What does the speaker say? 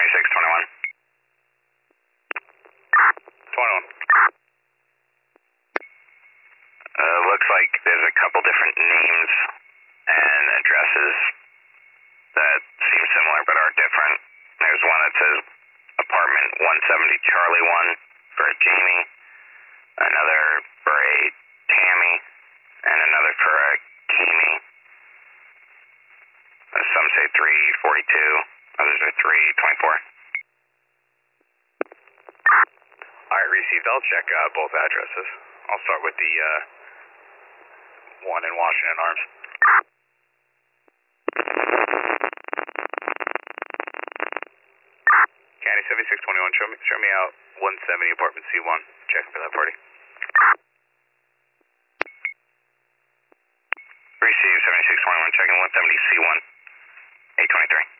7621. 21. Looks like there's a couple different names and addresses that seem similar but are different. There's one that says apartment 170 Charlie 1 for a Jamie, another for a Tammy, and another for a Kimi. Some say 342, others are 324. Alright, received. I'll check both addresses. I'll start with the one in Washington Arms. County 7621, show me out 170 apartment C1. Check for that party. Received 7621, checking 170 C1, 823.